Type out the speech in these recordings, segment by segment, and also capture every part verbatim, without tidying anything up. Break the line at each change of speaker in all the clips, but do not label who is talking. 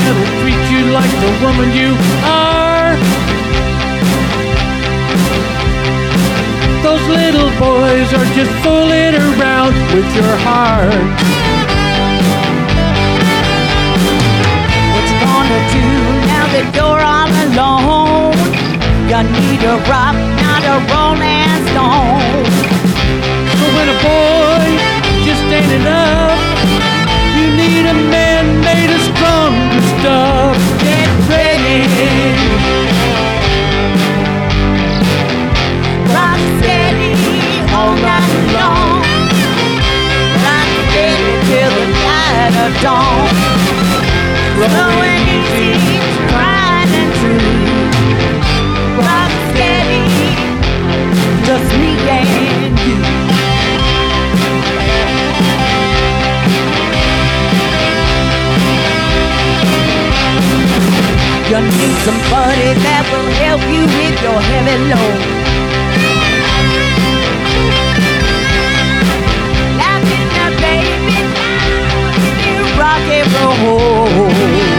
that'll treat you like the woman you are. Those little boys are just fooling around with your heart.
What you gonna do now that you're all alone? You need a rock, not a rolling stone.
So when a boy just ain't enough, you need a man made of stronger stuff. Get ready.
Rock steady all night long. Rock steady till the light of dawn. Slow and easy, tried and true. Rock steady, just me and you. You need somebody that will help you with your heavy load. Laughing now, baby, you rock and roll.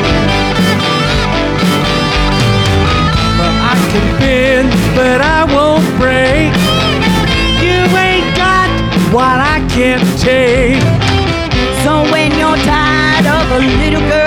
Well, I can bend, but I won't break. You ain't got what I can't take.
So when you're tired of a little girl